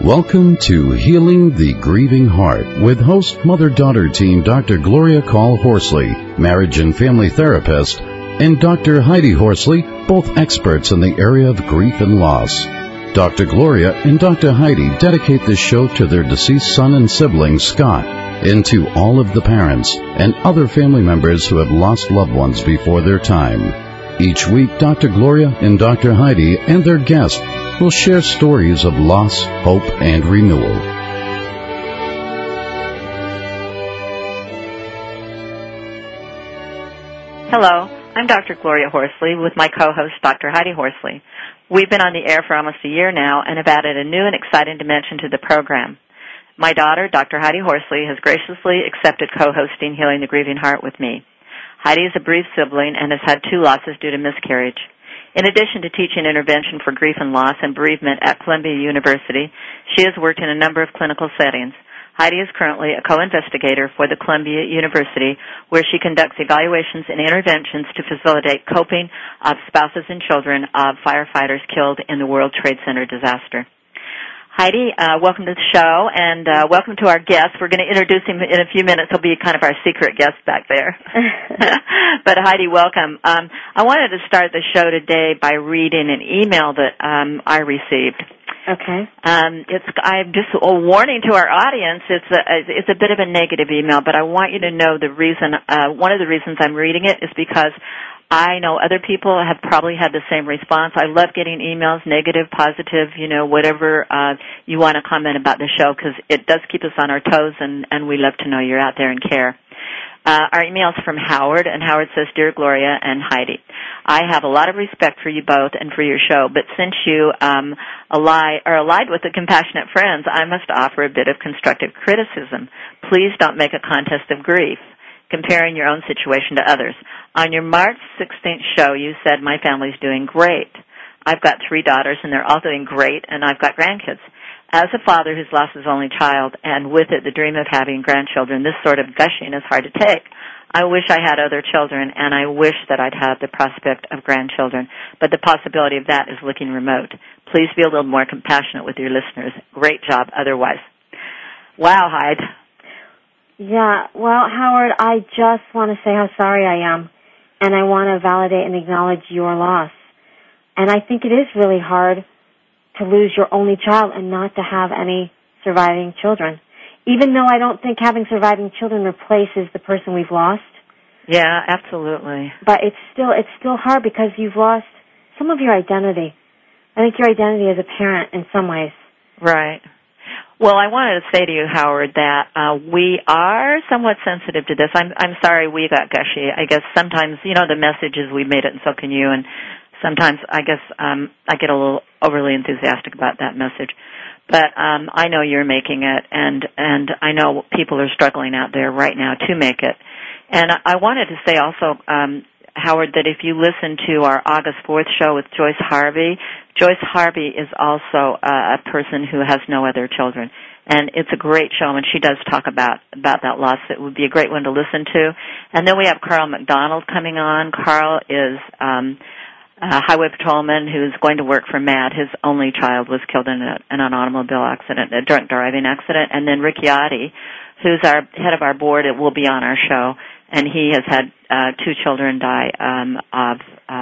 Welcome to Healing the Grieving Heart with host mother-daughter team Dr. Gloria Call Horsley, marriage and family therapist, and Dr. Heidi Horsley, both experts in the area of grief and loss. Dr. Gloria and Dr. Heidi dedicate this show to their deceased son and sibling, Scott, and to all of the parents and other family members who have lost loved ones before their time. Each week, Dr. Gloria and Dr. Heidi and their guests will share stories of loss, hope, and renewal. Hello, I'm Dr. Gloria Horsley with my co-host, Dr. Heidi Horsley. We've been on the air for almost a year now and have added a new and exciting dimension to the program. My daughter, Dr. Heidi Horsley, has graciously accepted co-hosting Healing the Grieving Heart with me. Heidi is a bereaved sibling and has had 2 losses due to miscarriage. In addition to teaching intervention for grief and loss and bereavement at Columbia University, she has worked in a number of clinical settings. Heidi is currently a co-investigator for the Columbia University, where she conducts evaluations and interventions to facilitate coping of spouses and children of firefighters killed in the World Trade Center disaster. Heidi, welcome to the show, and welcome to our guest. We're going to introduce him in a few minutes. He'll be kind of our secret guest back there. But Heidi, welcome. I wanted to start the show today by reading an email that I received. Okay. I'm just a warning to our audience. It's a bit of a negative email, but I want you to know the reason. One of the reasons I'm reading it is because I know other people have probably had the same response. I love getting emails, negative, positive, whatever you want to comment about the show, because it does keep us on our toes, and we love to know you're out there and care. Our email is from Howard, and Howard says, Dear Gloria and Heidi, I have a lot of respect for you both and for your show, but since you are allied with the Compassionate Friends, I must offer a bit of constructive criticism. Please don't make a contest of grief, comparing your own situation to others. On your March 16th show, you said, my family's doing great. I've got 3 daughters, and they're all doing great, and I've got grandkids. As a father who's lost his only child, and with it the dream of having grandchildren, this sort of gushing is hard to take. I wish I had other children, and I wish that I'd have the prospect of grandchildren, but the possibility of that is looking remote. Please be a little more compassionate with your listeners. Great job otherwise. Wow, Heidi. Yeah, well, Howard, I just want to say how sorry I am, and I want to validate and acknowledge your loss. And I think it is really hard to lose your only child and not to have any surviving children, even though I don't think having surviving children replaces the person we've lost. Yeah, absolutely. But it's still hard because you've lost some of your identity. I think your identity as a parent in some ways. Right. Well, I wanted to say to you, Howard, that we are somewhat sensitive to this. I'm sorry we got gushy. I guess sometimes, the message is we made it and so can you, and sometimes I guess I get a little overly enthusiastic about that message. But I know you're making it, and I know people are struggling out there right now to make it. And I wanted to say also, Howard, that if you listen to our August 4th show with Joyce Harvey is also a person who has no other children. And it's a great show, and she does talk about that loss. It would be a great one to listen to. And then we have Carl McDonald coming on. Carl is a highway patrolman who's going to work for Matt. His only child was killed in an automobile accident, a drunk driving accident. And then Rick Yachty, who's our head of our board, will be on our show. And he has had 2 children die of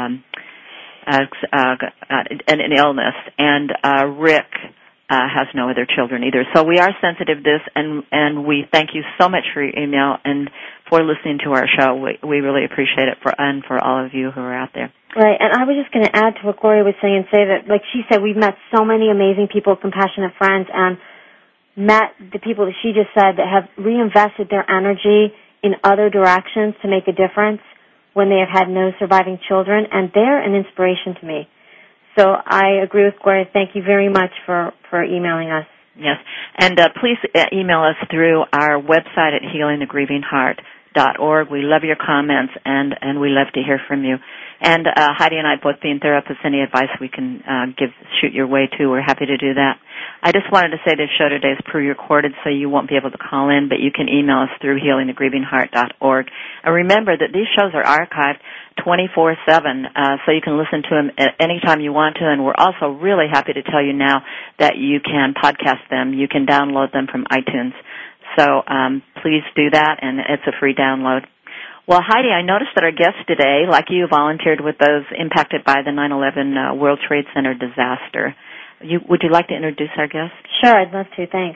an illness. And Rick has no other children either. So we are sensitive to this, and we thank you so much for your email and for listening to our show. We really appreciate it for all of you who are out there. Right, and I was just going to add to what Gloria was saying and say that, like she said, we've met so many amazing people, compassionate friends, and met the people that she just said that have reinvested their energy in other directions to make a difference when they have had no surviving children, and they're an inspiration to me. So I agree with Gloria. Thank you very much for emailing us. Yes, and please email us through our website at healingthegrievingheart.org. We love your comments, and we love to hear from you. And Heidi and I, both being therapists, any advice we can shoot your way too, we're happy to do that. I just wanted to say this show today is pre-recorded, so you won't be able to call in, but you can email us through healingthegrievingheart.org. And remember that these shows are archived 24/7, so you can listen to them at any time you want to. And we're also really happy to tell you now that you can podcast them. You can download them from iTunes. So please do that, and it's a free download. Well, Heidi, I noticed that our guest today, like you, volunteered with those impacted by the 9/11 World Trade Center disaster. Would you like to introduce our guest? Sure, I'd love to. Thanks.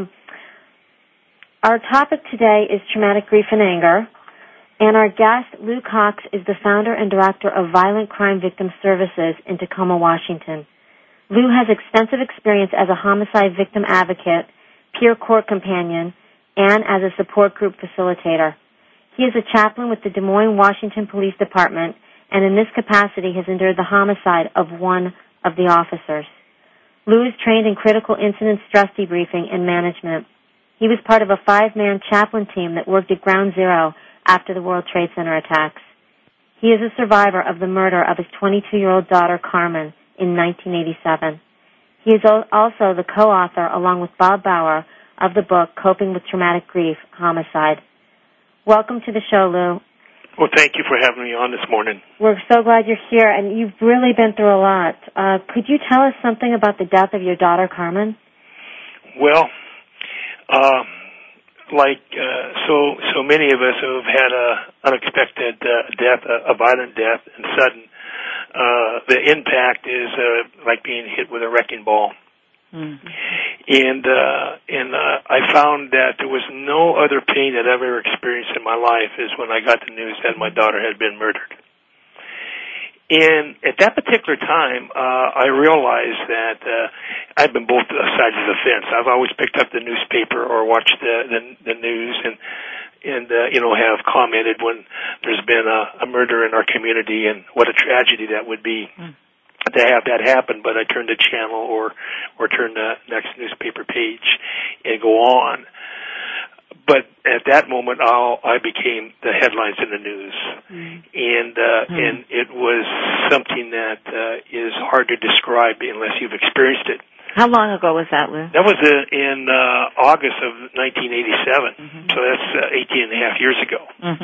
Our topic today is traumatic grief and anger, and our guest, Lou Cox, is the founder and director of Violent Crime Victim Services in Tacoma, Washington. Lou has extensive experience as a homicide victim advocate, peer court companion, and as a support group facilitator. He is a chaplain with the Des Moines, Washington Police Department, and in this capacity has endured the homicide of one of the officers. Lou is trained in critical incident stress debriefing and management. He was part of a 5-man chaplain team that worked at Ground Zero after the World Trade Center attacks. He is a survivor of the murder of his 22-year-old daughter, Carmen, in 1987. He is also the co-author, along with Bob Bauer, of the book Coping with Traumatic Grief, Homicide. Welcome to the show, Lou. Well, thank you for having me on this morning. We're so glad you're here, and you've really been through a lot. Could you tell us something about the death of your daughter, Carmen? Well, so many of us who have had an unexpected death, a violent death, and sudden, the impact is like being hit with a wrecking ball. Mm-hmm. And I found that there was no other pain that I've ever experienced in my life is when I got the news that my daughter had been murdered. And at that particular time, I realized that I've been both sides of the fence. I've always picked up the newspaper or watched the news and have commented when there's been a murder in our community and what a tragedy that would be. To have that happen, but I turn the channel or turn the next newspaper page and go on. But at that moment, I became the headlines in the news, and it was something that is hard to describe unless you've experienced it. How long ago was that, Lou? That was in August of 1987, so that's 18 and a half years ago.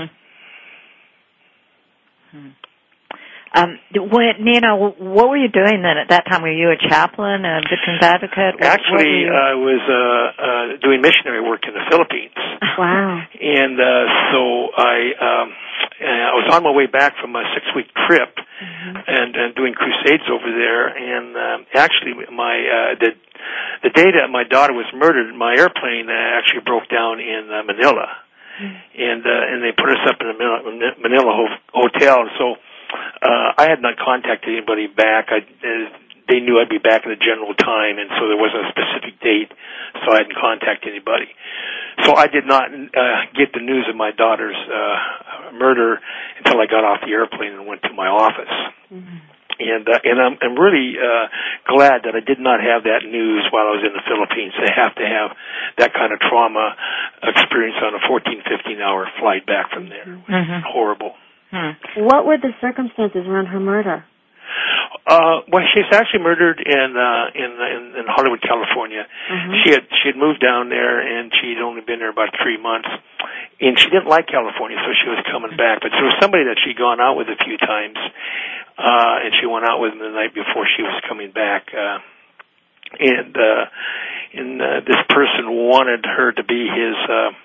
Nina, what were you doing then at that time? Were you a chaplain, a victim's advocate? Actually, I was doing missionary work in the Philippines. Wow. And so I was on my way back from a 6-week trip and doing crusades over there. And actually, the day that my daughter was murdered, my airplane actually broke down in Manila. And they put us up in a Manila hotel. So I had not contacted anybody back. They knew I'd be back at a general time, and so there wasn't a specific date, so I hadn't contacted anybody. So I did not get the news of my daughter's murder until I got off the airplane and went to my office. And I'm really glad that I did not have that news while I was in the Philippines. I have to have that kind of trauma experience on a 14, 15-hour flight back from there. It was horrible. What were the circumstances around her murder? Well, she's actually murdered in Hollywood, California. She had moved down there, and she'd only been there about 3 months. And she didn't like California, so she was coming back. But there was somebody that she'd gone out with a few times, and she went out with him the night before she was coming back. And this person wanted her to be his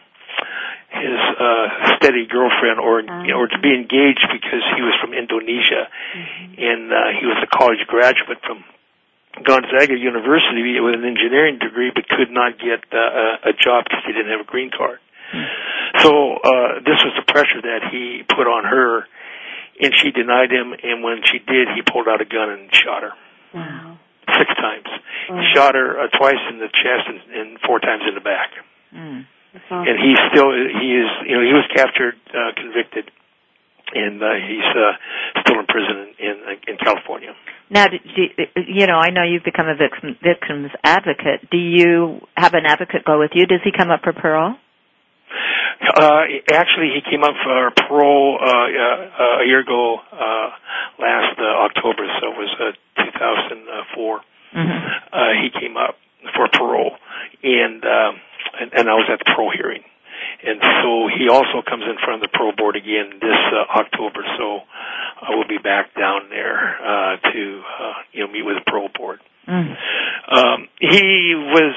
steady girlfriend or to be engaged because he was from Indonesia, and he was a college graduate from Gonzaga University with an engineering degree, but could not get a job because he didn't have a green card. So this was the pressure that he put on her, and she denied him, and when she did, he pulled out a gun and shot her. Wow. 6 times. He shot her twice in the chest and 4 times in the back. And he was captured, convicted, and he's still in prison in California. Now, I know you've become a victim's advocate. Do you have an advocate go with you? Does he come up for parole? Actually, he came up for parole a year ago, last October, so it was 2004. He came up for parole, and I was at the parole hearing. And so he also comes in front of the parole board again this October, so I will be back down there to meet with the parole board. He was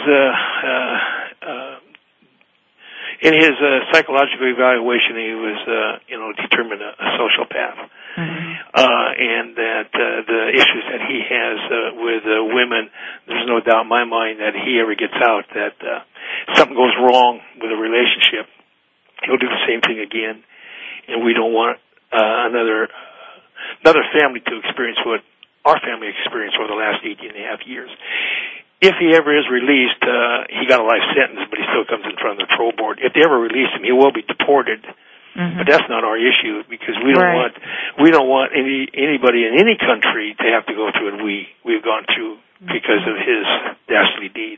in his psychological evaluation. He was, determined a sociopath, and that the issues that he has with women. There's no doubt in my mind that he ever gets out that something goes wrong with a relationship, he'll do the same thing again, and we don't want another family to experience what our family experienced over the last 18.5 years. If he ever is released, he got a life sentence, but he still comes in front of the parole board. If they ever release him, he will be deported. But that's not our issue, because we don't want anybody in any country to have to go through what we've gone through because of his dastardly deed.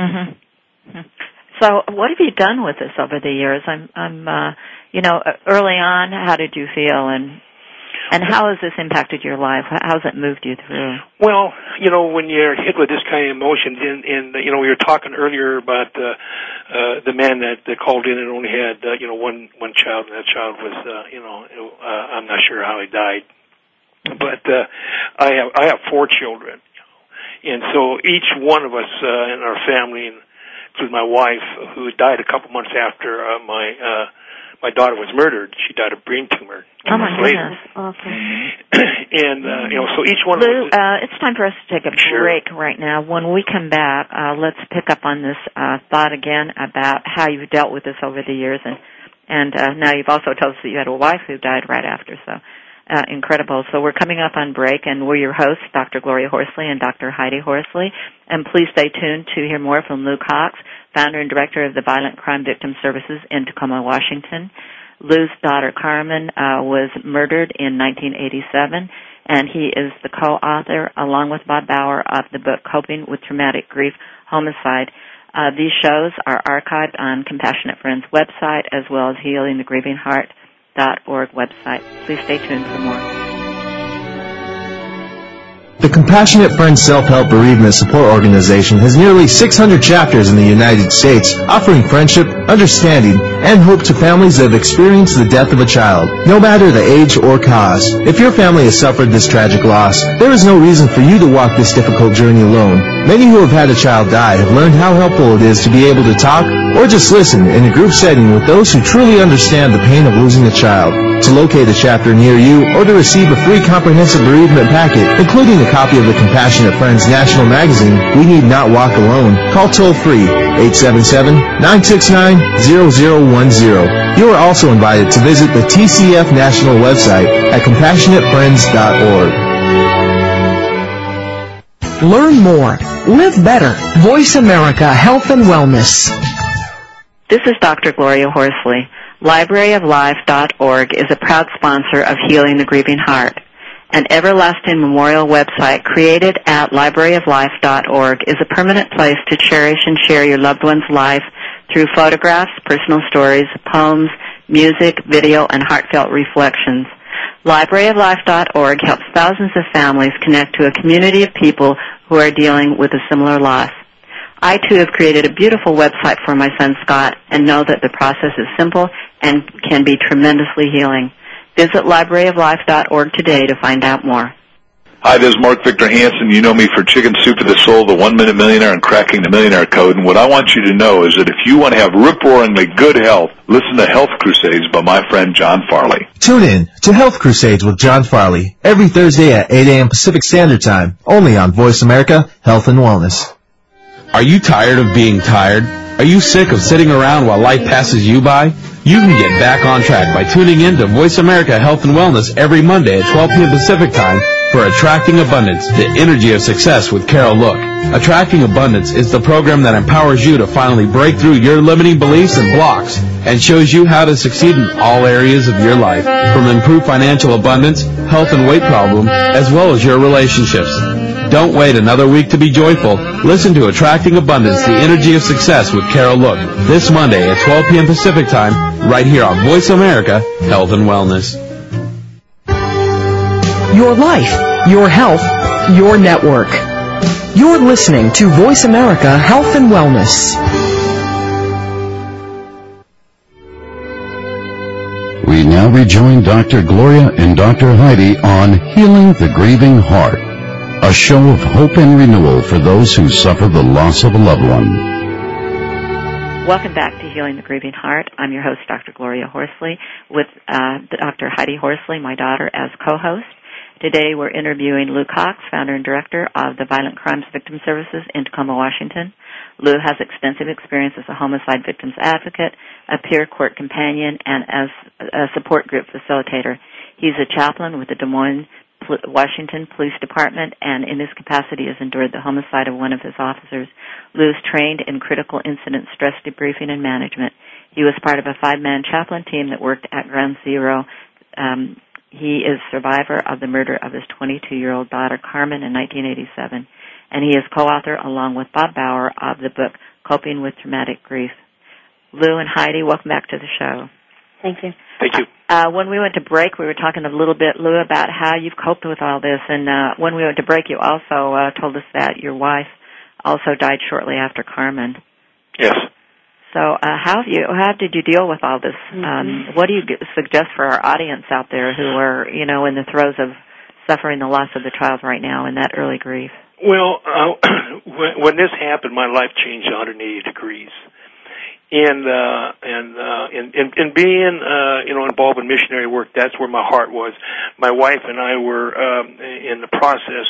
So, what have you done with this over the years? I'm early on, how did you feel, and how has this impacted your life? How has it moved you through? Well, when you're hit with this kind of emotions, and we were talking earlier about the man that called in and only had one child, and that child was I'm not sure how he died, but I have 4 children, and so each one of us in our family, including my wife, who died a couple months after my daughter was murdered. She died of brain tumor. Oh my goodness! Okay. And so each one. Lou, it's time for us to take a break right now. When we come back, let's pick up on this thought again about how you've dealt with this over the years, and now you've also told us that you had a wife who died right after. So incredible. So we're coming up on break, and we're your hosts, Dr. Gloria Horsley and Dr. Heidi Horsley. And please stay tuned to hear more from Lou Cox, founder and director of the Violent Crime Victim Services in Tacoma, Washington. Lou's daughter, Carmen, was murdered in 1987, and he is the co-author, along with Bob Bauer, of the book Coping with Traumatic Grief, Homicide. These shows are archived on Compassionate Friends' website, as well as healingthegrievingheart.org website. Please stay tuned for more. The Compassionate Friends Self-Help Bereavement Support Organization has nearly 600 chapters in the United States, offering friendship, understanding, and hope to families that have experienced the death of a child, no matter the age or cause. If your family has suffered this tragic loss, there is no reason for you to walk this difficult journey alone. Many who have had a child die have learned how helpful it is to be able to talk or just listen in a group setting with those who truly understand the pain of losing a child. To locate a chapter near you or to receive a free comprehensive bereavement packet, including a copy of the Compassionate Friends National Magazine, We Need Not Walk Alone, call toll-free 877-969-0010. You are also invited to visit the TCF National website at CompassionateFriends.org. Learn more. Live better. Voice America Health and Wellness. This is Dr. Gloria Horsley. LibraryofLife.org is a proud sponsor of Healing the Grieving Heart. An everlasting memorial website created at LibraryofLife.org is a permanent place to cherish and share your loved one's life through photographs, personal stories, poems, music, video, and heartfelt reflections. LibraryofLife.org helps thousands of families connect to a community of people who are dealing with a similar loss. I, too, have created a beautiful website for my son, Scott, and know that the process is simple and can be tremendously healing. Visit LibraryofLife.org today to find out more. Hi, this is Mark Victor Hansen. You know me for Chicken Soup for the Soul, the 1 Minute Millionaire, and Cracking the Millionaire Code. And what I want you to know is that if you want to have rip-roaringly good health, listen to Health Crusades by my friend John Farley. Tune in to Health Crusades with John Farley every Thursday at 8 a.m. Pacific Standard Time, only on Voice America Health and Wellness. Are you tired of being tired? Are you sick of sitting around while life passes you by? You can get back on track by tuning in to Voice America Health and Wellness every Monday at 12 p.m. Pacific Time for Attracting Abundance, the Energy of Success with Carol Look. Attracting Abundance is the program that empowers you to finally break through your limiting beliefs and blocks and shows you how to succeed in all areas of your life, from improved financial abundance, health and weight problems, as well as your relationships. Don't wait another week to be joyful. Listen to Attracting Abundance, the Energy of Success with Carol Look this Monday at 12 p.m. Pacific Time, right here on Voice America Health and Wellness. Your life, your health, your network. You're listening to Voice America Health and Wellness. We now rejoin Dr. Gloria and Dr. Heidi on Healing the Grieving Heart. a show of hope and renewal for those who suffer the loss of a loved one. Welcome back to Healing the Grieving Heart. I'm your host, Dr. Gloria Horsley, with Dr. Heidi Horsley, my daughter, as co-host. Today we're interviewing Lou Cox, founder and director of the Violent Crimes Victim Services in Tacoma, Washington. Lou has extensive experience as a homicide victims advocate, a peer court companion, and as a support group facilitator. He's a chaplain with the Des Moines, Washington Police Department, and in this capacity has endured the homicide of one of his officers. Lou is trained in critical incident stress debriefing and management. He was part of a 5-man chaplain team that worked at Ground Zero. He is survivor of the murder of his 22-year-old daughter, Carmen, in 1987, and he is co-author, along with Bob Bauer, of the book Coping with Traumatic Grief. Lou and Heidi, welcome back to the show. Thank you. Thank you. When we went to break, we were talking a little bit, Lou, about how you've coped with all this, and when we went to break, you also told us that your wife also died shortly after Carmen. Yes. So how did you deal with all this? What do you suggest for our audience out there who are, in the throes of suffering the loss of the child right now in that early grief? Well, when this happened, my life changed 180 degrees. And being, involved in missionary work, that's where my heart was. My wife and I were in the process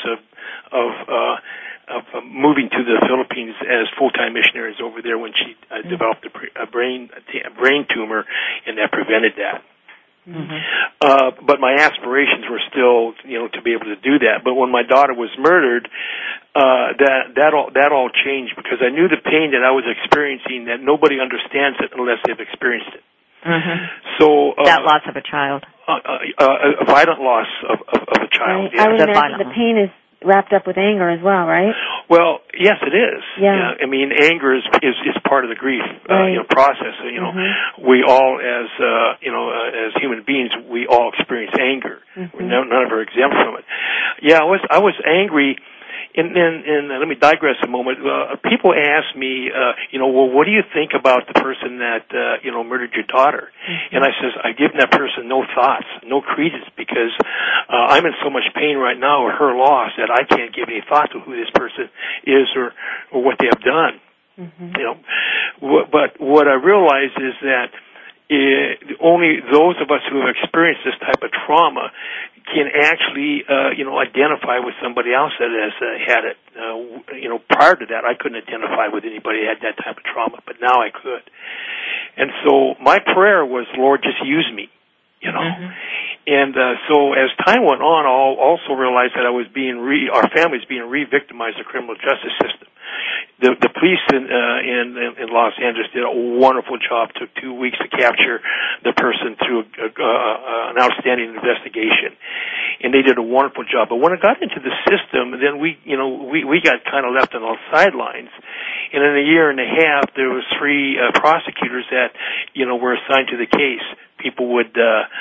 of moving to the Philippines as full-time missionaries over there when she developed a brain tumor, and that prevented that. Mm-hmm. But my aspirations were still, to be able to do that. But when my daughter was murdered, that all changed, because I knew the pain that I was experiencing, that nobody understands it unless they've experienced it. Mm-hmm. So that loss of a child, a violent loss of a child. Right. I would imagine the pain is wrapped up with anger as well, right? Well, yes, it is. Yeah. I mean, anger is part of the grief process. We all, as human beings, we all experience anger. Mm-hmm. None of us are exempt from it. Yeah, I was angry. And let me digress a moment. People ask me, well, what do you think about the person that, murdered your daughter? Mm-hmm. And I says, I give that person no thoughts, no credence, because I'm in so much pain right now with her loss that I can't give any thought to who this person is or what they have done. Mm-hmm. But what I realize is that only those of us who have experienced this type of trauma can actually, identify with somebody else that has had it. Prior to that, I couldn't identify with anybody that had that type of trauma, but now I could. And so my prayer was, Lord, just use me, Mm-hmm. And so as time went on, I also realized that our family was being re-victimized in the criminal justice system. The police in Los Angeles did a wonderful job. Took 2 weeks to capture the person through an outstanding investigation, and they did a wonderful job. But when it got into the system, then we got kind of left on the sidelines. And in a year and a half, there was 3 prosecutors that were assigned to the case. People would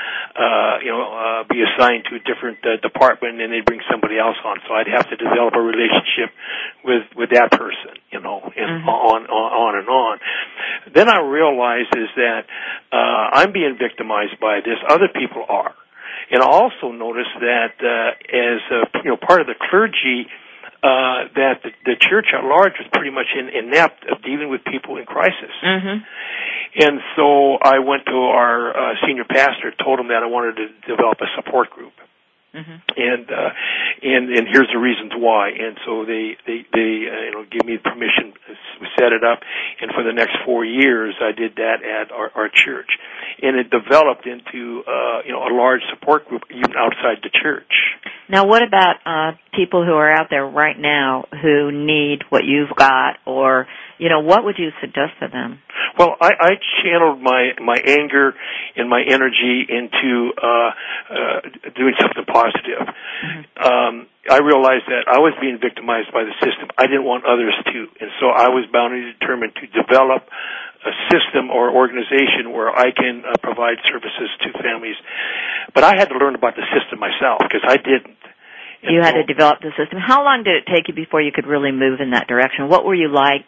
be assigned to a different department, and they'd bring somebody else on. So I'd have to develop a relationship with that person, and mm-hmm. on and on. Then I realized is that I'm being victimized by this. Other people are. And I also noticed that as part of the clergy, that the church at large was pretty much inept of dealing with people in crisis. Mm-hmm. And so I went to our senior pastor, told him that I wanted to develop a support group. Mm-hmm. And here's the reasons why. And so they gave me permission to set it up. And for the next 4 years, I did that at our church. And it developed into a large support group even outside the church. Now, what about people who are out there right now who need what you've got, or what would you suggest to them? Well, I channeled my anger and my energy into doing something positive. Mm-hmm. I realized that I was being victimized by the system. I didn't want others to, and so I was bound and determined to develop a system or organization where I can provide services to families. But I had to learn about the system myself, because I didn't. You had to develop the system. How long did it take you before you could really move in that direction? What were you like,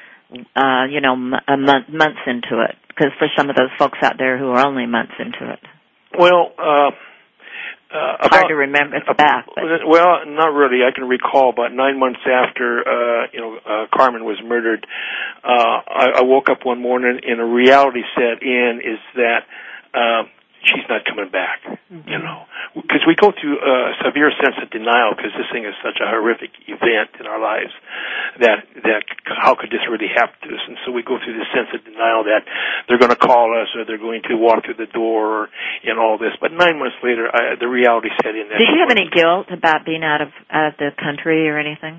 months into it? Because for some of those folks out there who are only months into it. Well, hard to remember back. But. Well, not really. I can recall about 9 months after, Carmen was murdered, I woke up one morning and a reality set in is that, she's not coming back, because we go through a severe sense of denial because this thing is such a horrific event in our lives that how could this really happen to us? And so we go through this sense of denial that they're going to call us or they're going to walk through the door and all this. But 9 months later, the reality set in. Did you have any guilt about being out of the country or anything?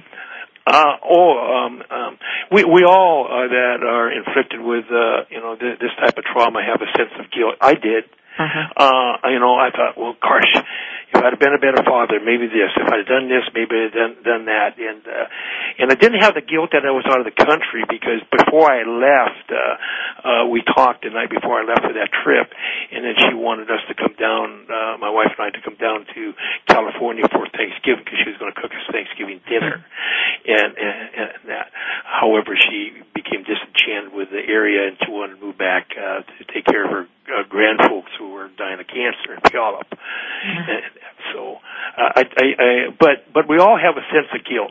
We all that are inflicted with this type of trauma have a sense of guilt. I did. I thought, well, gosh, if I'd have been a better father, maybe this. If I'd have done this, maybe I'd have done that. And I didn't have the guilt that I was out of the country because before I left, we talked the night before I left for that trip, and then she wanted us to come down, my wife and I, to come down to California for Thanksgiving because she was going to cook us Thanksgiving dinner. And that. However, she became disenchanted with the area, and she wanted to move back to take care of her grandfolks who were dying of cancer in Puyallup. And so, but we all have a sense of guilt,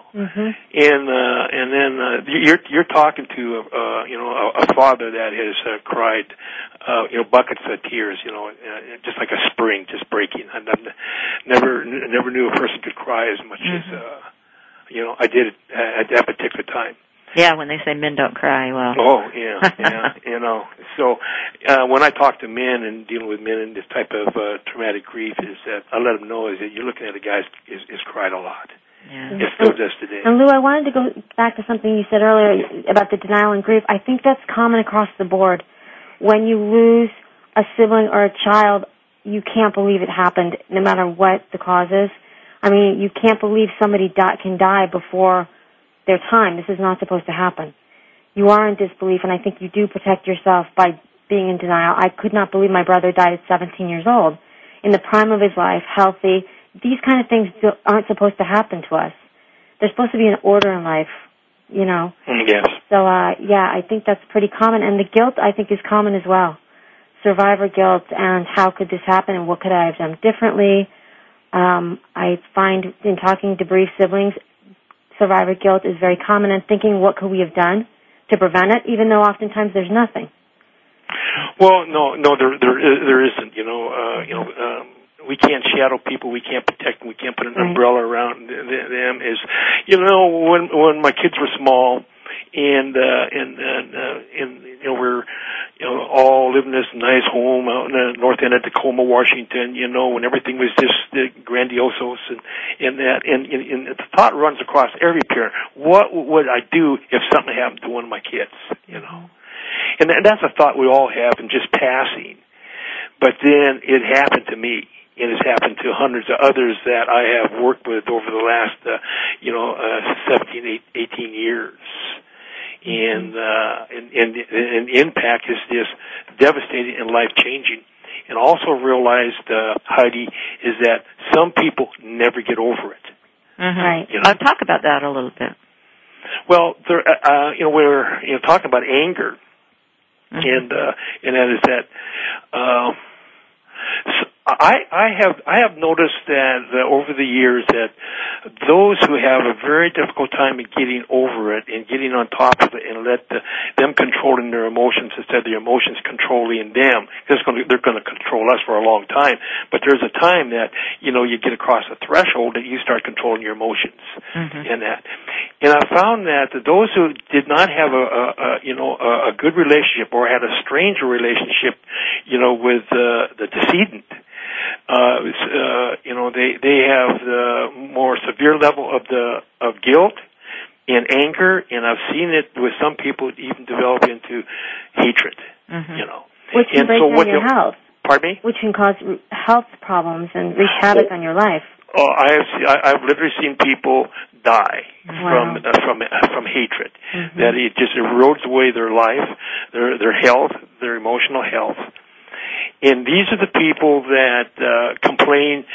And then you're talking to a father that has cried, buckets of tears, just like a spring just breaking. I never knew a person could cry as much as I did at that particular time. Yeah, when they say men don't cry, well. Oh, yeah. So when I talk to men and dealing with men in this type of traumatic grief, is that I let them know is that you're looking at a guy who's cried a lot. Yeah. It still does today. And Lou, I wanted to go back to something you said earlier about the denial and grief. I think that's common across the board. When you lose a sibling or a child, you can't believe it happened, no matter what the cause is. I mean, you can't believe somebody can die before their time. This is not supposed to happen. You are in disbelief, and I think you do protect yourself by being in denial. I could not believe my brother died at 17 years old, in the prime of his life, healthy. These kind of things aren't supposed to happen to us. There's supposed to be an order in life, Yes. So, I think that's pretty common. And the guilt, I think, is common as well. Survivor guilt and how could this happen and what could I have done differently. I find in talking to bereaved siblings, survivor guilt is very common, and thinking what could we have done to prevent it, even though oftentimes there's nothing. Well, no, there isn't. We can't shadow people. We can't protect them. We can't put an umbrella around them. When my kids were small, and we're all living in this nice home out in the north end of Tacoma, Washington. When everything was just grandiose and the thought runs across every parent: what would I do if something happened to one of my kids? And that's a thought we all have, and just passing. But then it happened to me. It has happened to hundreds of others that I have worked with over the last, 17, 18 years. And the impact is just devastating and life-changing. And also realized, Heidi, is that some people never get over it. Right. I'll talk about that a little bit. Well, we're talking about anger, and that is that. I have noticed that over the years that those who have a very difficult time in getting over it and getting on top of it and let them controlling their emotions instead of their emotions controlling them, they're going to control us for a long time. But there's a time that you get across a threshold that you start controlling your emotions and that. And I found that those who did not have a good relationship or had a stranger relationship, with the decedent. They have the more severe level of guilt and anger, and I've seen it with some people even develop into hatred. Which can break down your health. Pardon me? Which can cause health problems and wreak havoc on your life. Oh, I've literally seen people die from hatred. That it just erodes away their life, their health, their emotional health. And these are the people that complain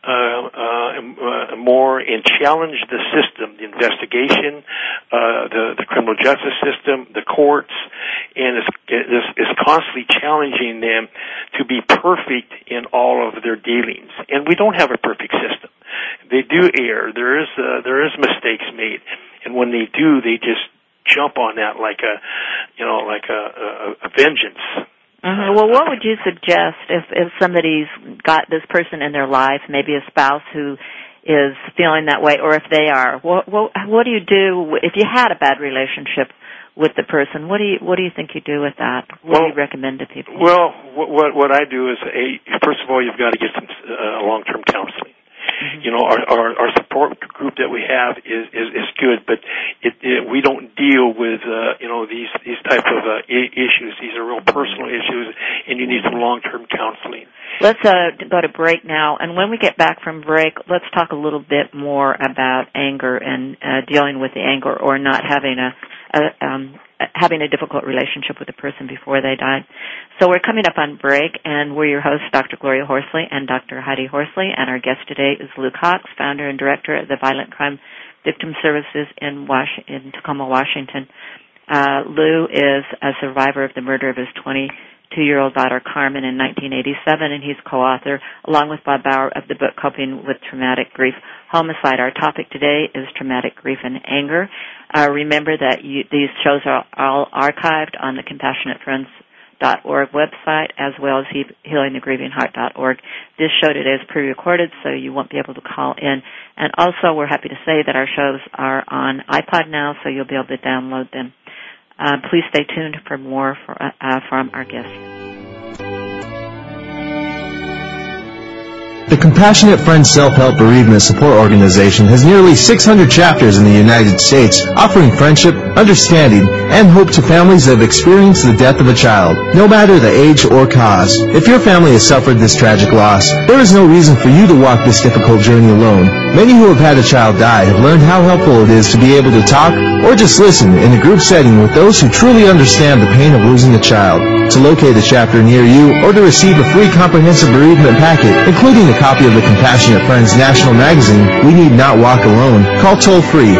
more and challenge the system, the investigation, the criminal justice system, the courts, and is constantly challenging them to be perfect in all of their dealings. And we don't have a perfect system. They do err. There is mistakes made, and when they do, they just jump on that like a vengeance. Mm-hmm. Well, what would you suggest if somebody's got this person in their life, maybe a spouse who is feeling that way, or if they are? What do you do if you had a bad relationship with the person? What do you think you do with that? What do you recommend to people? Well, what I do is, first of all, you've got to get some long-term counseling. Mm-hmm. You know, our support group that we have is good, but we don't deal with these type of issues. These are real personal issues, and you need some long-term counseling. Let's go to break now, and when we get back from break, let's talk a little bit more about anger and dealing with the anger, or not having having a difficult relationship with a person before they died. So we're coming up on break, and we're your hosts, Dr. Gloria Horsley and Dr. Heidi Horsley, and our guest today is Lou Cox, founder and director of the Violent Crime Victim Services in Tacoma, Washington. Lou is a survivor of the murder of his 22-year-old daughter, Carmen, in 1987, and he's co-author, along with Bob Bauer, of the book Coping with Traumatic Grief Homicide. Our topic today is traumatic grief and anger. Remember that these shows are all archived on the CompassionateFriends.org website, as well as HealingTheGrievingHeart.org. This show today is pre-recorded, so you won't be able to call in. And also, we're happy to say that our shows are on iPod now, so you'll be able to download them. Please stay tuned for more from our guests. The Compassionate Friends Self-Help Bereavement Support Organization has nearly 600 chapters in the United States, offering friendship, understanding, and hope to families that have experienced the death of a child, no matter the age or cause. If your family has suffered this tragic loss, there is no reason for you to walk this difficult journey alone. Many who have had a child die have learned how helpful it is to be able to talk or just listen in a group setting with those who truly understand the pain of losing a child. To locate a chapter near you or to receive a free comprehensive bereavement packet, including a copy of the Compassionate Friends National Magazine, We Need Not Walk Alone, call toll-free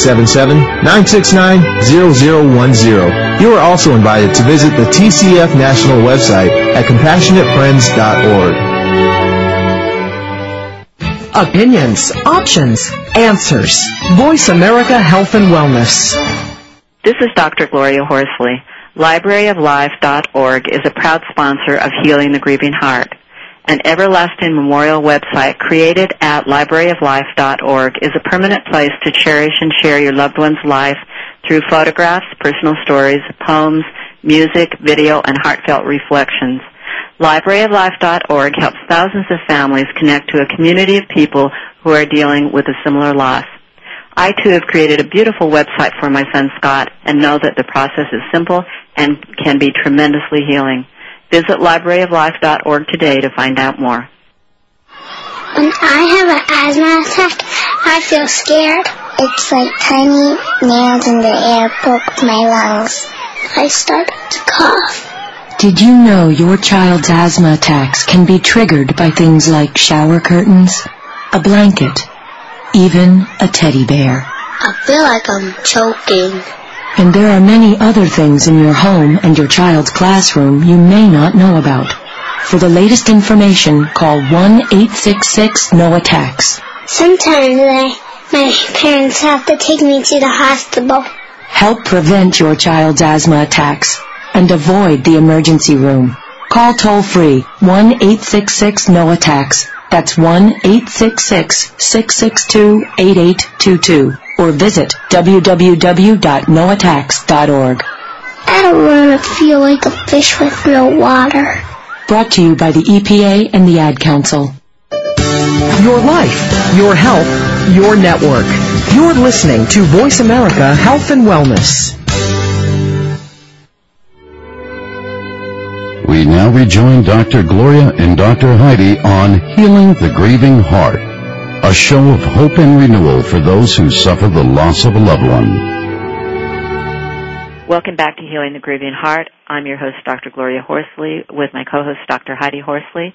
877-969-0010. You are also invited to visit the TCF National website at CompassionateFriends.org. Opinions, options, answers. Voice America Health and Wellness. This is Dr. Gloria Horsley. LibraryofLife.org is a proud sponsor of Healing the Grieving Heart. An everlasting memorial website created at LibraryofLife.org is a permanent place to cherish and share your loved one's life through photographs, personal stories, poems, music, video, and heartfelt reflections. LibraryofLife.org helps thousands of families connect to a community of people who are dealing with a similar loss. I, too, have created a beautiful website for my son, Scott, and know that the process is simple and can be tremendously healing. Visit LibraryofLife.org today to find out more. When I have an asthma attack, I feel scared. It's like tiny nails in the air poke my lungs. I start to cough. Did you know your child's asthma attacks can be triggered by things like shower curtains, a blanket, even a teddy bear? I feel like I'm choking. And there are many other things in your home and your child's classroom you may not know about. For the latest information, call 1-866-NO-ATTACKS. Sometimes my parents have to take me to the hospital. Help prevent your child's asthma attacks and avoid the emergency room. Call toll-free 1-866-NO-ATTACKS. That's 1-866-662-8822. Or visit www.noattacks.org. I don't want to feel like a fish with no water. Brought to you by the EPA and the Ad Council. Your life, your health, your network. You're listening to Voice America Health and Wellness. We now rejoin Dr. Gloria and Dr. Heidi on Healing the Grieving Heart, a show of hope and renewal for those who suffer the loss of a loved one. Welcome back to Healing the Grieving Heart. I'm your host, Dr. Gloria Horsley, with my co-host, Dr. Heidi Horsley.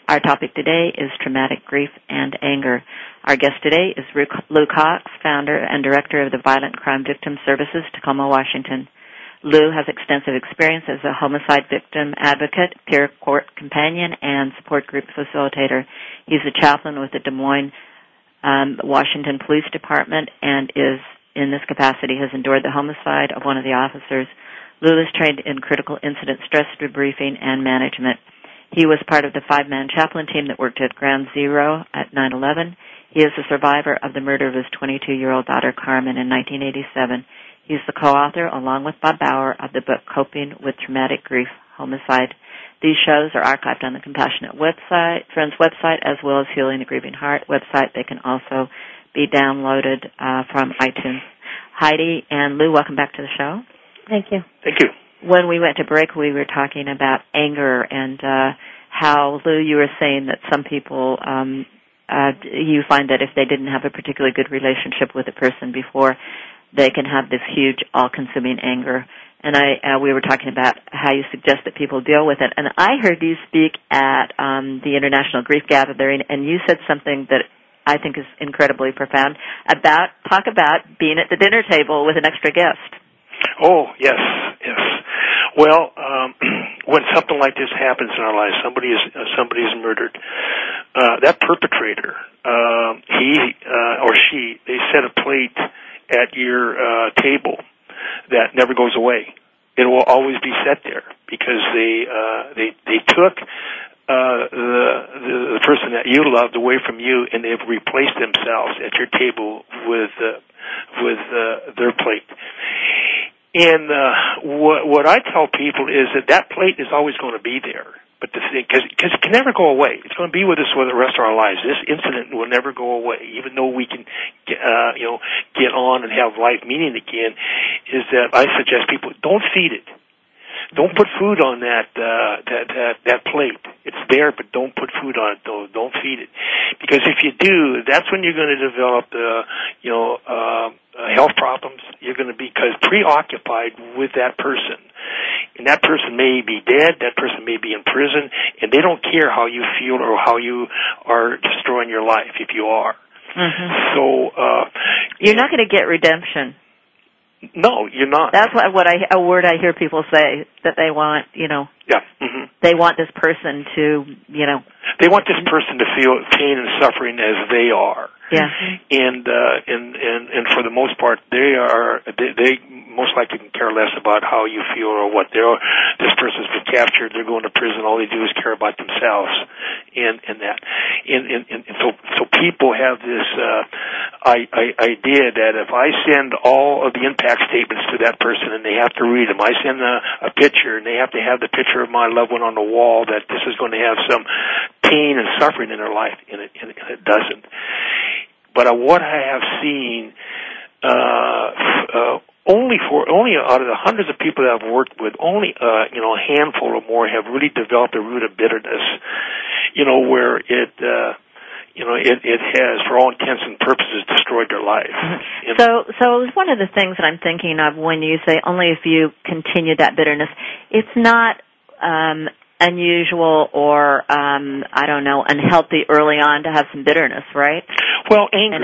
Our topic today is traumatic grief and anger. Our guest today is Lou Cox, founder and director of the Violent Crime Victim Services, Tacoma, Washington. Lou has extensive experience as a homicide victim advocate, peer court companion, and support group facilitator. He's a chaplain with the Des Moines, Washington Police Department, and is, in this capacity, has endured the homicide of one of the officers. Lou is trained in critical incident stress debriefing and management. He was part of the 5-man chaplain team that worked at Ground Zero at 9/11. He is a survivor of the murder of his 22-year-old daughter, Carmen, in 1987. He is the co-author, along with Bob Bauer, of the book Coping with Traumatic Grief, Homicide. These shows are archived on the Compassionate Friends website, as well as Healing the Grieving Heart website. They can also be downloaded from iTunes. Heidi and Lou, welcome back to the show. Thank you. Thank you. When we went to break, we were talking about anger and how, Lou, you were saying that some people, you find that if they didn't have a particularly good relationship with a person before, they can have this huge, all-consuming anger. And we were talking about how you suggest that people deal with it. And I heard you speak at the International Grief Gathering, and you said something that I think is incredibly profound talk about being at the dinner table with an extra guest. Oh, yes. Well, when something like this happens in our lives, somebody is murdered. That perpetrator, he or she, they set a plate at your table that never goes away. It will always be set there because they took the person that you loved away from you, and they've replaced themselves at your table with their plate. And what I tell people is that plate is always going to be there. But the thing, because it can never go away. It's going to be with us for the rest of our lives. This incident will never go away, even though we can, get on and have life meaning again. Is that I suggest people don't feed it. Don't put food on that plate. It's there, but don't put food on it. Don't feed it, because if you do, that's when you're going to develop health problems. You're going to be preoccupied with that person, and that person may be dead. That person may be in prison, and they don't care how you feel or how you are destroying your life if you are. Mm-hmm. So you're not going to get redemption. No, you're not. That's a word I hear people say, that they want, Yeah. Mm-hmm. They want this person to, They want this person to feel pain and suffering as they are. Yeah. And for the most part, they most likely can care less about how you feel or what this person's been captured, they're going to prison, all they do is care about themselves and that. And so people have this idea that if I send all of the impact statements to that person and they have to read them, I send a picture and they have to have the picture of my loved one on the wall, that this is going to have some pain and suffering in their life, and it doesn't. But what I have seen, only out of the hundreds of people that I've worked with, only a handful or more have really developed a root of bitterness, where it has, for all intents and purposes, destroyed their life. Mm-hmm. So one of the things that I'm thinking of when you say only if you continue that bitterness, it's not unusual or unhealthy early on to have some bitterness, right? Well, anger.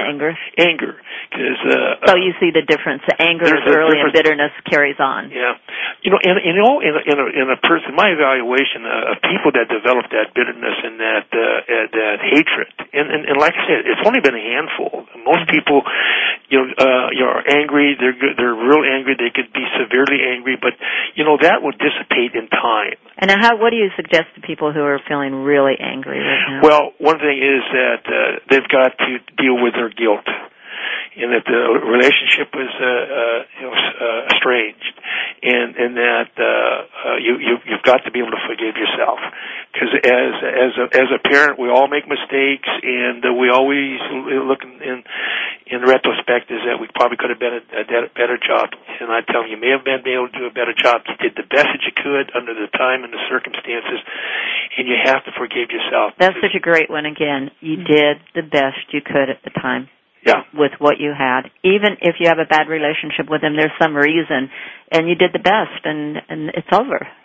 So you see the difference. The anger is early and bitterness carries on. Yeah. In a person, my evaluation of people that develop that bitterness and that hatred, and like I said, it's only been a handful. Most people, are angry. They're real angry. They could be severely angry, but that will dissipate in time. And what do you suggest to people who are feeling really angry right now? Well, one thing is that they've got to deal with their guilt, and that the relationship was estranged, and that you've got to be able to forgive yourself, because as a parent, we all make mistakes, and we always look in retrospect is that we probably could have done a better job. And I tell you, you may have been able to do a better job. You did the best that you could under the time and the circumstances, and you have to forgive yourself. That's such a great one. Again, you did the best you could at the time. Yeah. With what you had. Even if you have a bad relationship with them, there's some reason, and you did the best, and it's over.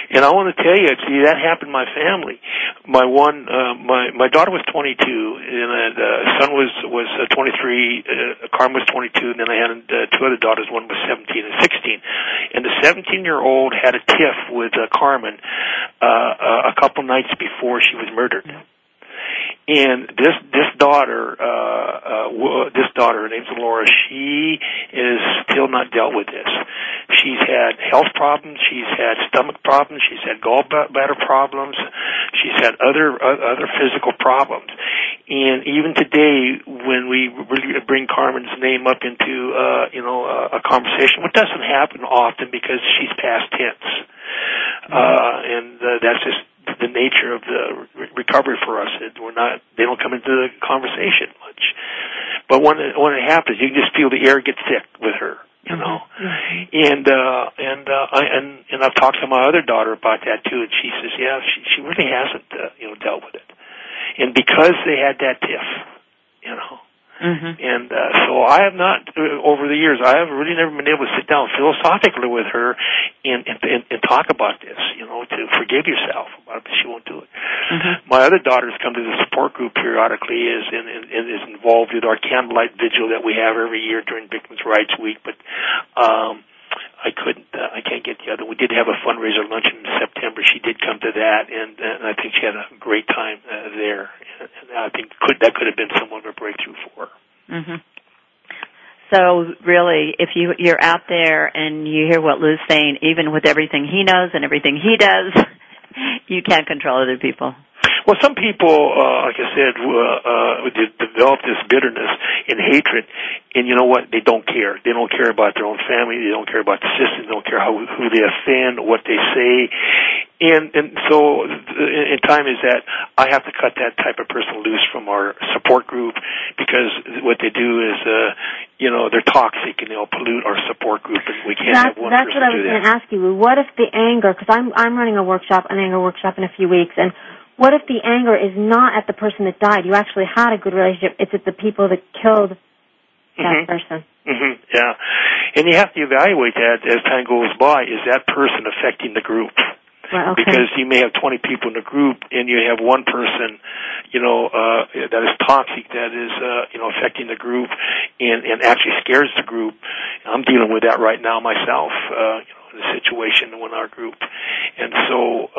And I want to tell you, see, that happened in my family. My daughter was 22, and son was 23. Carmen was 22, and then I had two other daughters. One was 17 and 16. And the 17-year-old had a tiff with Carmen a couple nights before she was murdered. And this daughter, her name's Laura, she is still not dealt with this. She's had health problems, she's had stomach problems, she's had gallbladder problems, she's had other physical problems. And even today, when we really bring Carmen's name up into a conversation, which doesn't happen often because she's past tense, and that's just the nature of the recovery for us. They don't come into the conversation much. But when it happens, you can just feel the air get thick with her, you know. And I've talked to my other daughter about that too, and she says, yeah, she really hasn't, dealt with it. And because they had that tiff, you know. And so I have not, over the years, I have really never been able to sit down philosophically with her and talk about this, to forgive yourself about it, but she won't do it. My other daughter's come to the support group periodically, is involved with our candlelight vigil that we have every year during Victims' Rights Week, but I can't get the other. We did have a fundraiser luncheon in September. She did come to that, and I think she had a great time there. And I think that could have been somewhat of a breakthrough for her. So really, if you're out there and you hear what Lou's saying, even with everything he knows and everything he does, you can't control other people. Well, some people, like I said, develop this bitterness and hatred, and you know what? They don't care. They don't care about their own family. They don't care about the system. They don't care who they offend, what they say. And so in time is that I have to cut that type of person loose from our support group, because what they do is, they're toxic and they'll pollute our support group, and we can't have one person do that. That's what I was going to ask you. What if the anger, because I'm running an anger workshop in a few weeks, and what if the anger is not at the person that died? You actually had a good relationship. It's at the people that killed that person. Yeah. And you have to evaluate that as time goes by. Is that person affecting the group? Right, okay. Because you may have 20 people in the group, and you have one person, that is toxic, that is, affecting the group and actually scares the group. I'm dealing with that right now myself, in a situation in our group. And so,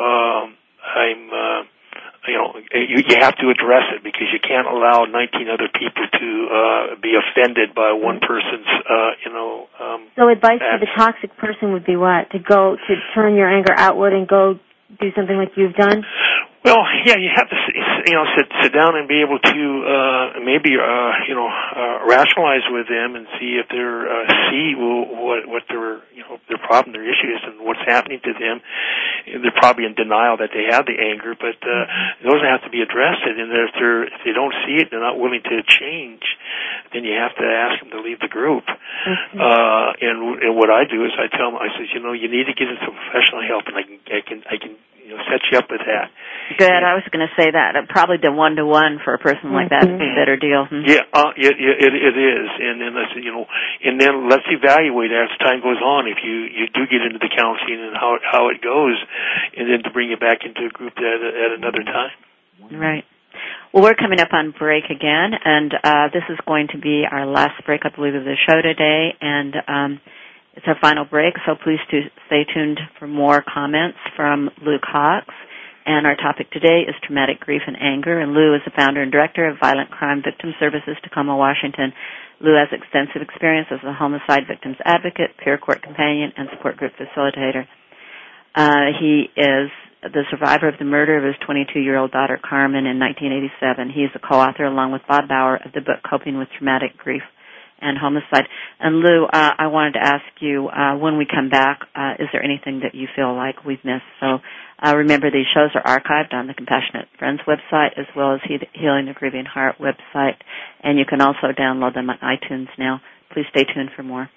you have to address it, because you can't allow 19 other people to be offended by one person's, So advice for the toxic person would be what? To turn your anger outward and go do something like you've done? Well, yeah, you have to, sit down and be able to maybe rationalize with them and see if they're see what their problem, their issue is, and what's happening to them. They're probably in denial that they have the anger, but those have to be addressed. And if they don't see it, they're not willing to change, then you have to ask them to leave the group. And what I do is I tell them, I say, you need to get into professional help, and I can set you up with that. Good. I was going to say that. Probably the one-to-one for a person like that is a better deal. Yeah, it is. And then let's evaluate as time goes on if you do get into the counseling and how it goes, and then to bring it back into a group at another time. Right. Well, we're coming up on break again, and this is going to be our last break, I believe, of the show today, and it's our final break, so please stay tuned for more comments from Lou Cox. And our topic today is traumatic grief and anger. And Lou is the founder and director of Violent Crime Victim Services, Tacoma, Washington. Lou has extensive experience as a homicide victims advocate, peer court companion, and support group facilitator. He is the survivor of the murder of his 22-year-old daughter, Carmen, in 1987. He is a co-author, along with Bob Bauer, of the book Coping with Traumatic Grief and Homicide. And Lou, I wanted to ask you, when we come back, is there anything that you feel like we've missed? So remember, these shows are archived on the Compassionate Friends website, as well as Healing the Grieving Heart website, and you can also download them on iTunes now. Please stay tuned for more.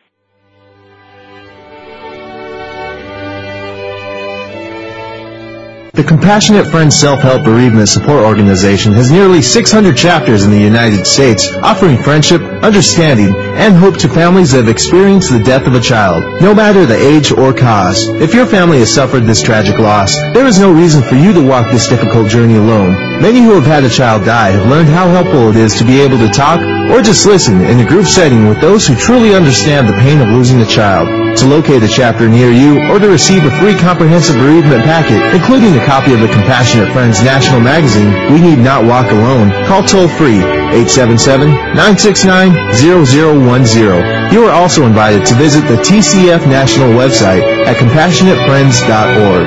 The Compassionate Friends Self-Help Bereavement Support Organization has nearly 600 chapters in the United States, offering friendship, understanding, and hope to families that have experienced the death of a child, no matter the age or cause. If your family has suffered this tragic loss, there is no reason for you to walk this difficult journey alone. Many who have had a child die have learned how helpful it is to be able to talk or just listen in a group setting with those who truly understand the pain of losing a child. To locate a chapter near you or to receive a free comprehensive bereavement packet, including a copy of the Compassionate Friends National Magazine, We Need Not Walk Alone, call toll-free 877-969-0010. You are also invited to visit the TCF National website at CompassionateFriends.org.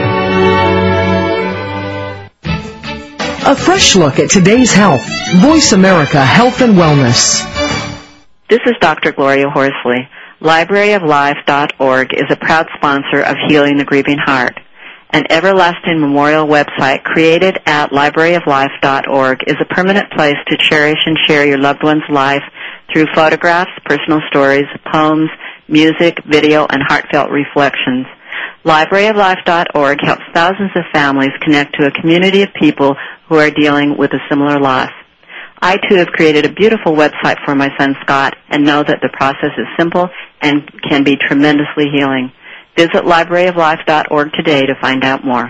A fresh look at today's health. Voice America Health and Wellness. This is Dr. Gloria Horsley. LibraryofLife.org is a proud sponsor of Healing the Grieving Heart. An everlasting memorial website created at LibraryofLife.org is a permanent place to cherish and share your loved one's life through photographs, personal stories, poems, music, video, and heartfelt reflections. LibraryofLife.org helps thousands of families connect to a community of people who are dealing with a similar loss. I, too, have created a beautiful website for my son, Scott, and know that the process is simple and can be tremendously healing. Visit LibraryofLife.org today to find out more.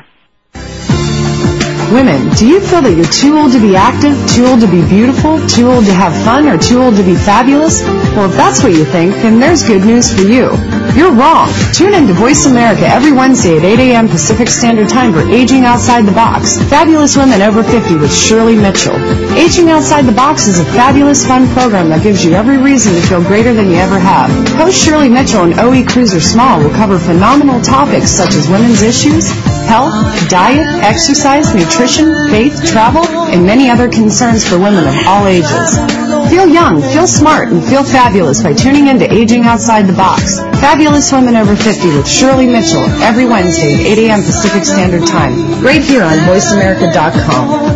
Women, do you feel that you're too old to be active, too old to be beautiful, too old to have fun, or too old to be fabulous? Well, if that's what you think, then there's good news for you. You're wrong. Tune in to Voice America every Wednesday at 8 a.m. Pacific Standard Time for Aging Outside the Box, Fabulous Women Over 50 with Shirley Mitchell. Aging Outside the Box is a fabulous, fun program that gives you every reason to feel greater than you ever have. Host Shirley Mitchell and O.E. Cruiser Small will cover phenomenal topics such as women's issues, health, diet, exercise, nutrition, faith, travel, and many other concerns for women of all ages. Feel young, feel smart, and feel fabulous by tuning in to Aging Outside the Box, Fabulous Women Over 50 with Shirley Mitchell every Wednesday at 8 a.m. Pacific Standard Time, right here on VoiceAmerica.com.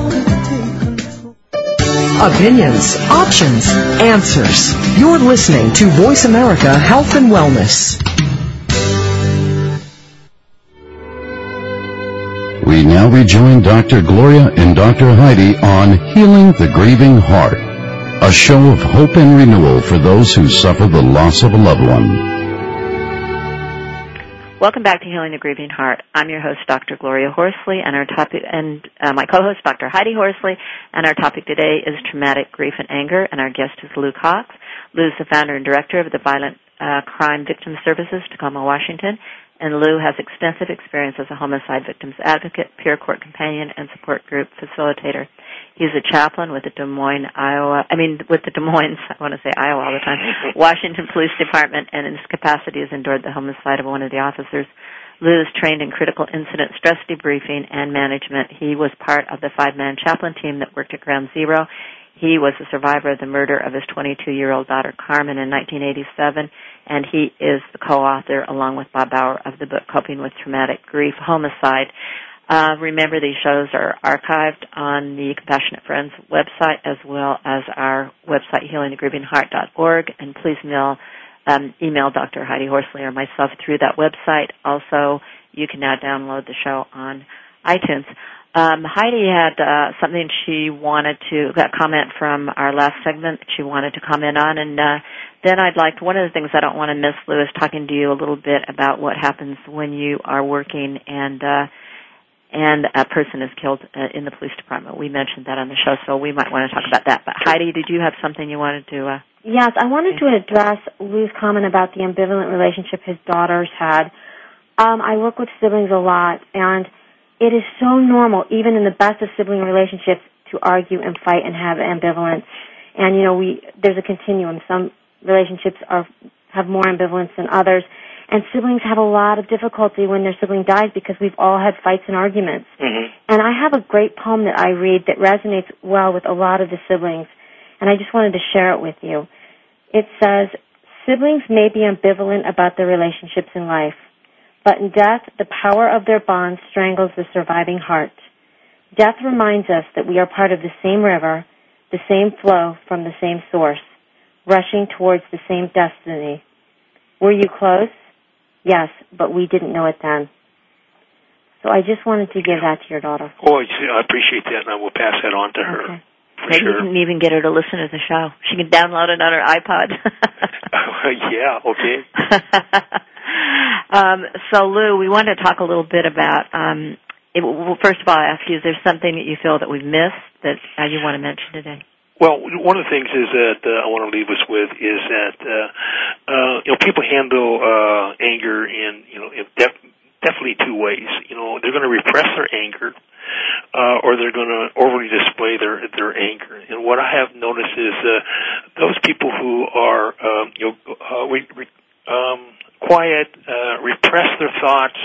Opinions, options, answers. You're listening to Voice America Health and Wellness. We now rejoin Dr. Gloria and Dr. Heidi on Healing the Grieving Heart, a show of hope and renewal for those who suffer the loss of a loved one. Welcome back to Healing the Grieving Heart. I'm your host, Dr. Gloria Horsley, and our topic, my co-host, Dr. Heidi Horsley, and our topic today is traumatic grief and anger, and our guest is Lou Cox. Lou is the founder and director of the Violent Crime Victim Services, Tacoma, Washington, and Lou has extensive experience as a homicide victims advocate, peer court companion, and support group facilitator. He's a chaplain with the Des Moines, Iowa all the time, Washington Police Department, and in his capacity has endured the homicide of one of the officers. Lou is trained in critical incident stress debriefing and management. He was part of the 5-man chaplain team that worked at Ground Zero. He was a survivor of the murder of his 22-year-old daughter, Carmen, in 1987, and he is the co-author, along with Bob Bauer, of the book Coping with Traumatic Grief, Homicide. Remember, these shows are archived on the Compassionate Friends website as well as our website, healingthegrievingheart.org, and please email Dr. Heidi Horsley or myself through that website. Also, you can now download the show on iTunes. Heidi had something she wanted to, a comment from our last segment she wanted to comment on, and then one of the things I don't want to miss, Lou, is talking to you a little bit about what happens when you are working and a person is killed in the police department. We mentioned that on the show, so we might want to talk about that. But Heidi, did you have something you wanted to? Yes, I wanted to address Lou's comment about the ambivalent relationship his daughters had. I work with siblings a lot, and it is so normal, even in the best of sibling relationships, to argue and fight and have ambivalence. And there's a continuum. Some relationships have more ambivalence than others. And siblings have a lot of difficulty when their sibling dies because we've all had fights and arguments. Mm-hmm. And I have a great poem that I read that resonates well with a lot of the siblings, and I just wanted to share it with you. It says, siblings may be ambivalent about their relationships in life, but in death, the power of their bond strangles the surviving heart. Death reminds us that we are part of the same river, the same flow from the same source, rushing towards the same destiny. Were you close? Yes, but we didn't know it then. So I just wanted to give that to your daughter. Oh, I appreciate that, and I will pass that on to her. Okay. Maybe you can even get her to listen to the show. She can download it on her iPod. Yeah, okay. So, Lou, we wanted to talk a little bit about, well, first of all, I ask you, is there something that you feel that we've missed that you want to mention today? Well, one of the things is that I want to leave us with is that people handle anger in definitely two ways. They're going to repress their anger, or they're going to overly display their anger. And what I have noticed is those people who are quiet, repress their thoughts,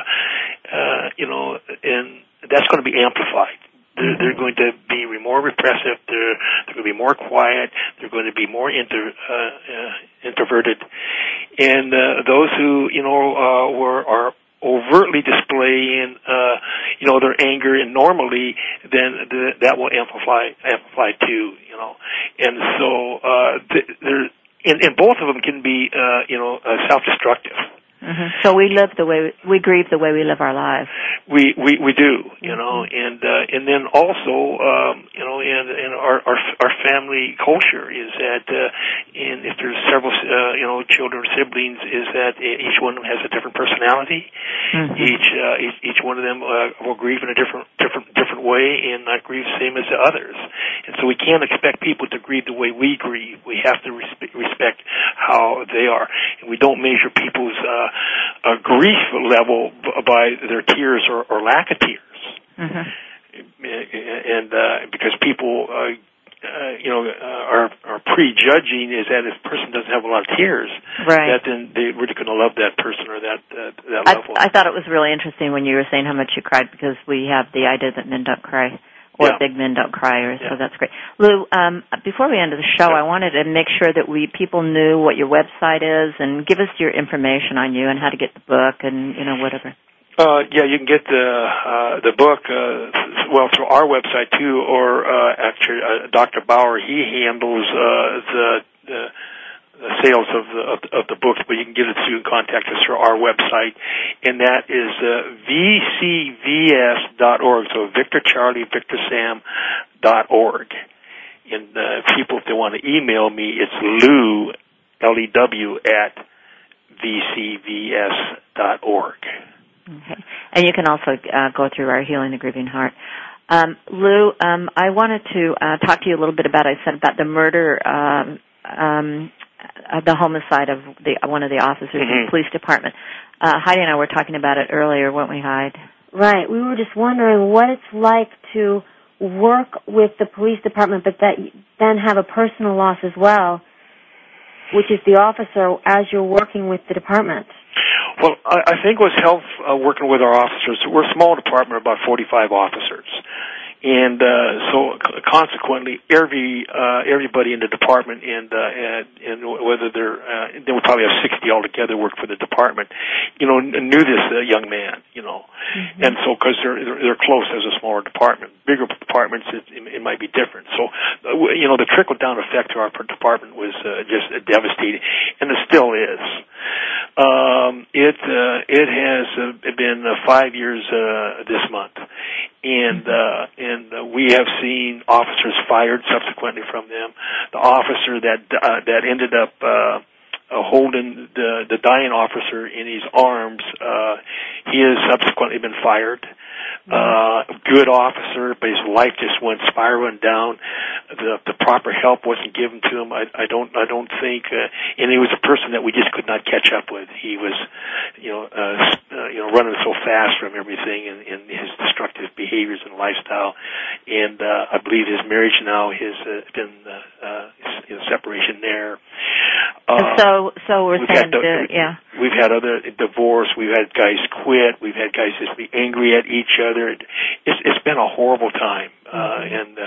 and that's going to be amplified. They're going to be more repressive. They're going to be more quiet. They're going to be more introverted. And those who are overtly displaying their anger, and normally then that will amplify too. And so and both of them can be self-destructive. Mm-hmm. So we grieve the way we live our lives. We do, and then also, in our family culture is that, and if there's several, children or siblings, is that each one of them has a different personality. Mm-hmm. Each one of them will grieve in a different way, and not grieve the same as the others. And so we can't expect people to grieve the way we grieve. We have to respect how they are, and we don't measure people's grief level by their tears or lack of tears. Mm-hmm. And because people are prejudging is that if a person doesn't have a lot of tears, right, that then they're really going to love that person or that level. I thought it was really interesting when you were saying how much you cried, because we have the idea that men don't cry. Or big men don't cry, so that's great. Lou, before we end the show, I wanted to make sure that people knew what your website is, and give us your information on you and how to get the book and, whatever. You can get the book, through our website too, or actually Dr. Bauer, he handles the sales of the books, but you can get it through, contact us through our website, and that is vcvs.org, so Victor Charlie, Victor Sam.org. And people, if they want to email me, it's Lou, L-E-W, at vcvs.org. Okay. And you can also go through our Healing the Grieving Heart. Lou, I wanted to talk to you a little bit about the murder, the homicide of one of the officers in the police department. Heidi and I were talking about it earlier, weren't we, Heidi? Right. We were just wondering what it's like to work with the police department, but then have a personal loss as well, which is the officer as you're working with the department. Well, I think what's helped working with our officers, we're a small department, about 45 officers. And so consequently, everybody in the department, and whether they would probably have 60 altogether work for the department, knew this young man, mm-hmm. And so because they're close as a smaller department, bigger departments it might be different. So the trickle down effect to our department was just devastating, and it still is. It has been 5 years this month, and we have seen officers fired subsequently from them. The officer that ended up holding the dying officer in his arms, he has subsequently been fired. Good officer, but his life just went spiraling down. The proper help wasn't given to him. I don't think, and he was a person that we just could not catch up with. He was, running so fast from everything and his destructive behaviors and lifestyle. And I believe his marriage now has been separation there. So we're saying, we've had other divorce. We've had guys quit. We've had guys just be angry at each other. It's been a horrible time, and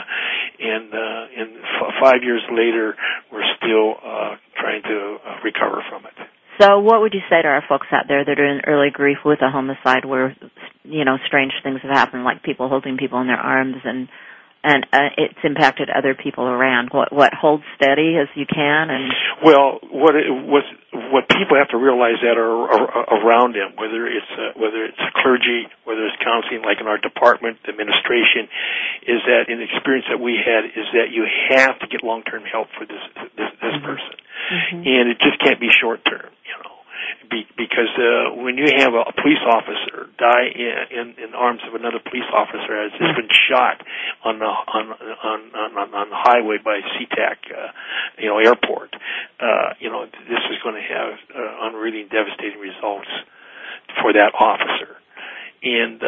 5 years later, we're still trying to recover from it. So, what would you say to our folks out there that are in early grief with a homicide, where strange things have happened, like people holding people in their arms and and it's impacted other people around. What holds steady as you can, and well, what people have to realize that are around them, whether it's clergy, whether it's counseling, like in our department, administration, is that in the experience that we had, is that you have to get long-term help for this person, and it just can't be short-term, because when you have a police officer die in the arms of another police officer as has been shot on the highway by SeaTac, airport, this is going to have unreally devastating results for that officer. And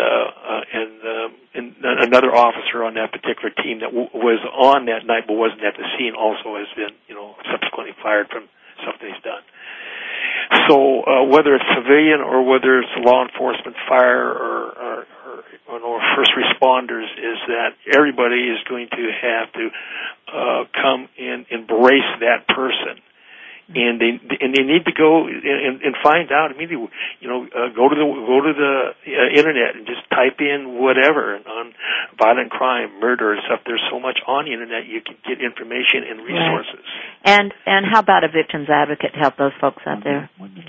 another officer on that particular team that was on that night but wasn't at the scene also has been, subsequently fired from something he's done. So whether it's civilian or whether it's law enforcement, fire, or first responders, is that everybody is going to have to come and embrace that person. And they need to go and find out immediately. Go to the internet and just type in whatever on violent crime, murder, and stuff. There's so much on the internet you can get information and resources. Right. And how about a victim's advocate to help those folks out there?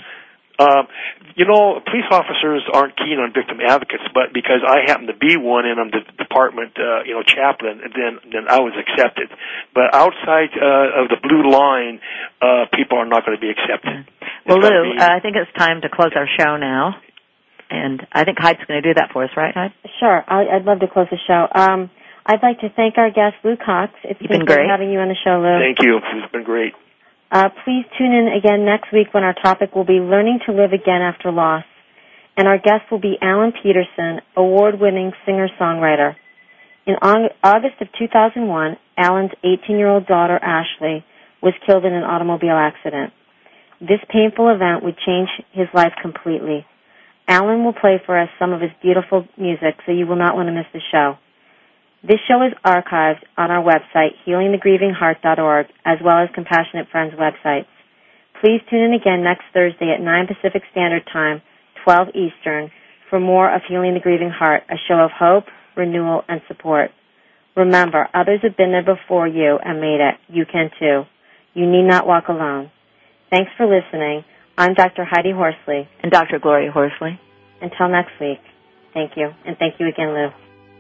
Police officers aren't keen on victim advocates, but because I happen to be one and I'm the department, chaplain, then I was accepted. But outside of the blue line, people are not going to be accepted. Well, Lou, I think it's time to close our show now, and I think Hyde's going to do that for us, right, Hyde? Sure. I'd love to close the show. I'd like to thank our guest, Lou Cox. It's been great having you on the show, Lou. Thank you. It's been great. Please tune in again next week when our topic will be Learning to Live Again After Loss. And our guest will be Alan Peterson, award-winning singer-songwriter. In August of 2001, Alan's 18-year-old daughter, Ashley, was killed in an automobile accident. This painful event would change his life completely. Alan will play for us some of his beautiful music, so you will not want to miss the show. This show is archived on our website, healingthegrievingheart.org, as well as Compassionate Friends websites. Please tune in again next Thursday at 9 Pacific Standard Time, 12 Eastern, for more of Healing the Grieving Heart, a show of hope, renewal, and support. Remember, others have been there before you and made it. You can too. You need not walk alone. Thanks for listening. I'm Dr. Heidi Horsley. And Dr. Gloria Horsley. Until next week, thank you. And thank you again, Lou.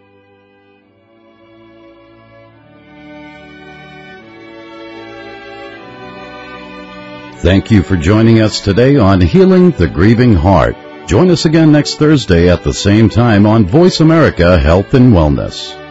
Thank you for joining us today on Healing the Grieving Heart. Join us again next Thursday at the same time on Voice America Health and Wellness.